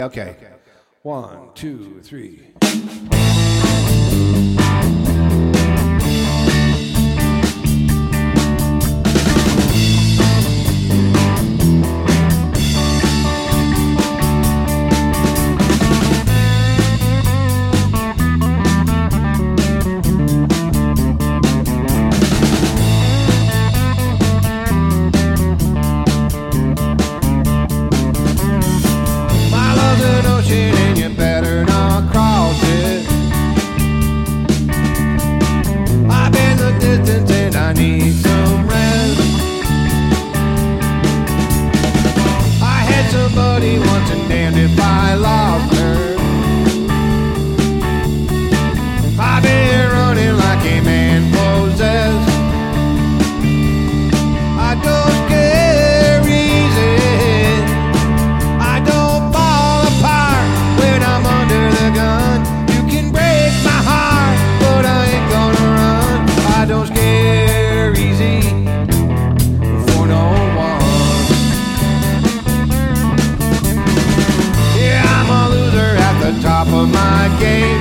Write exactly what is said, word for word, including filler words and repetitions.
Okay. One, two, three. And you better not cross it. I've been the distance and I need some rest. I had somebody once and damned if I lost her. I've been running like a man possessed. I don't scare easy. I don't fall apart when I'm under the gun. You can break my heart, but I ain't gonna run. I don't scare easy for no one. Yeah, I'm a loser at the top of my game.